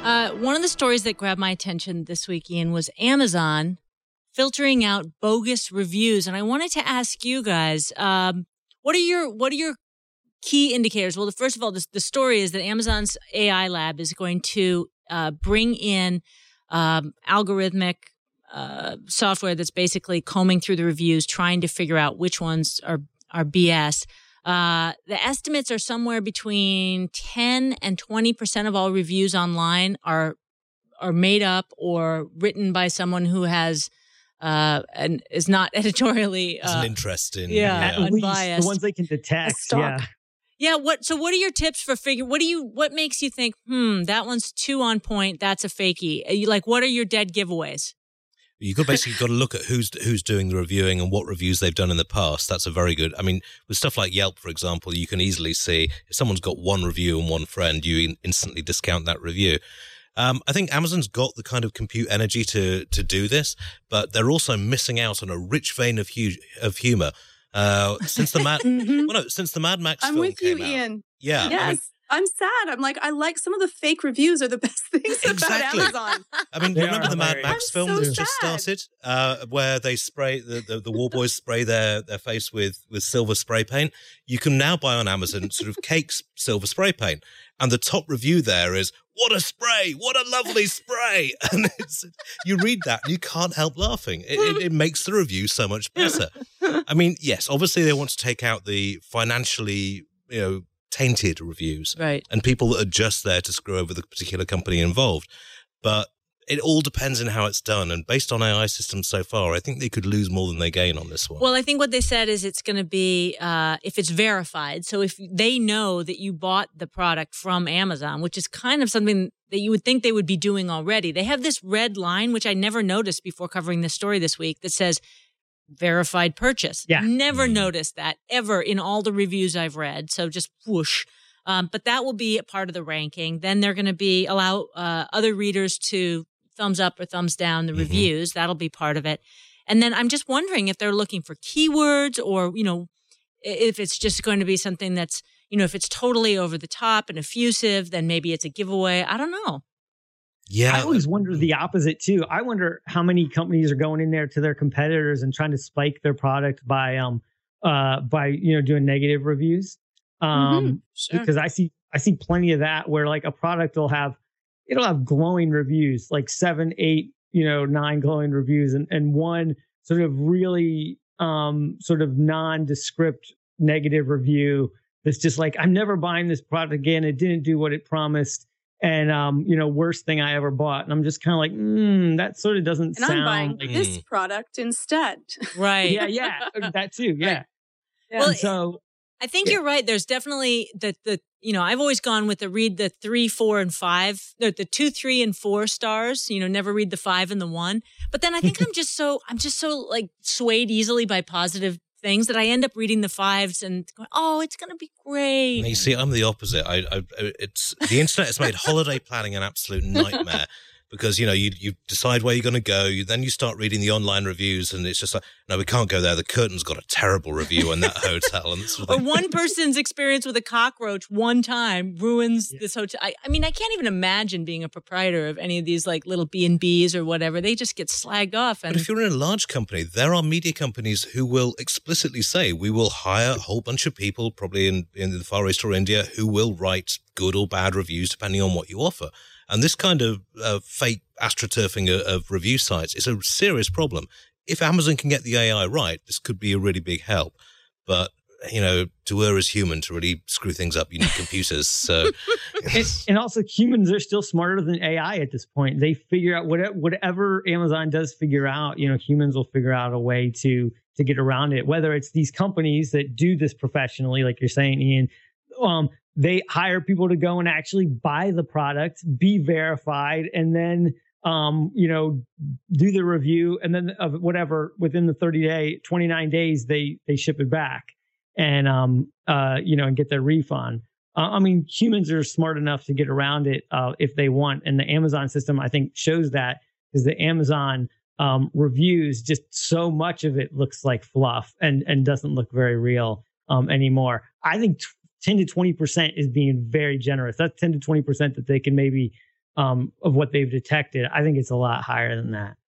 One of the stories that grabbed my attention this week, Ian, was Amazon filtering out bogus reviews. And I wanted to ask you guys, what are your key indicators? Well, first of all, the story is that Amazon's AI lab is going to bring in algorithmic software that's basically combing through the reviews, trying to figure out which ones are BS. The estimates are somewhere between 10 and 20% of all reviews online are made up or written by someone who has and is not editorially an interest in unbiased. The ones they can detect. Yeah. What are your tips for what makes you think, that one's too on point, that's a fakie? What are your dead giveaways? You basically got to look at who's doing the reviewing and what reviews they've done in the past. That's a very good. I mean, with stuff like Yelp, for example, you can easily see if someone's got one review and one friend, you instantly discount that review. I think Amazon's got the kind of compute energy to do this, but they're also missing out on a rich vein of humor. Since the Mad Max I'm film with you, came out. Ian. Yeah. Yes. I'm sad. I'm like, I like some of the fake reviews are the best things Exactly. about Amazon. I mean, remember the Mad Max film so that just sad. started, where they spray the war boys spray their face with silver spray paint. You can now buy on Amazon sort of Cake's silver spray paint, and the top review there is, "What a spray! What a lovely spray!" And you read that and you can't help laughing. It makes the review so much better. I mean, yes, obviously they want to take out the financially, tainted reviews, right? And people that are just there to screw over the particular company involved. But it all depends on how it's done. And based on AI systems so far, I think they could lose more than they gain on this one. Well, I think what they said is it's going to be if it's verified. So if they know that you bought the product from Amazon, which is kind of something that you would think they would be doing already. They have this red line, which I never noticed before covering this story this week, that says verified purchase. Yeah. Never noticed that ever in all the reviews I've read. So just whoosh. But that will be a part of the ranking. Then they're going to allow other readers to thumbs up or thumbs down the reviews. That'll be part of it. And then I'm just wondering if they're looking for keywords or, if it's just going to be something that's, if it's totally over the top and effusive, then maybe it's a giveaway. I don't know. Yeah. I always wonder the opposite too. I wonder how many companies are going in there to their competitors and trying to spike their product by doing negative reviews. Sure. Because I see plenty of that where like a product will have glowing reviews, like 7, 8, 9 glowing reviews, and one sort of really sort of nondescript negative review that's just like, I'm never buying this product again. It didn't do what it promised. And, worst thing I ever bought. And I'm just kind of like, that sort of doesn't sound I'm buying like this product instead. Right. Yeah. That too. Yeah. Right. Well, so I think you're right. There's definitely I've always gone with read the 3, 4, and 5, the 2, 3, and 4 stars, never read the 5 and the 1. But then I think I'm just so like swayed easily by positive things that I end up reading the 5s and going, oh, it's going to be great. Now, you see, I'm the opposite. It's the internet has made holiday planning an absolute nightmare because, you decide where you're going to go. Then you start reading the online reviews and it's just like, no, we can't go there. The curtain's got a terrible review on that hotel. And or one person's experience with a cockroach one time ruins this hotel. I mean, I can't even imagine being a proprietor of any of these like little B&Bs or whatever. They just get slagged off. But if you're in a large company, there are media companies who will explicitly say, we will hire a whole bunch of people, probably in the Far East or India, who will write good or bad reviews depending on what you offer. And this kind of fake astroturfing of review sites is a serious problem. If Amazon can get the AI right, this could be a really big help. But, to err is human. To really screw things up, you need computers. So, and also humans are still smarter than AI at this point. They figure out whatever Amazon does figure out, humans will figure out a way to get around it. Whether it's these companies that do this professionally, like you're saying, Ian, they hire people to go and actually buy the product, be verified, and then, do the review. And then within the 29 days, they ship it back and, and get their refund. Humans are smart enough to get around it, if they want. And the Amazon system, I think, shows that because the Amazon, reviews, just so much of it looks like fluff and doesn't look very real, anymore. I think 10 to 20% is being very generous. That's 10 to 20% that they can maybe of what they've detected. I think it's a lot higher than that.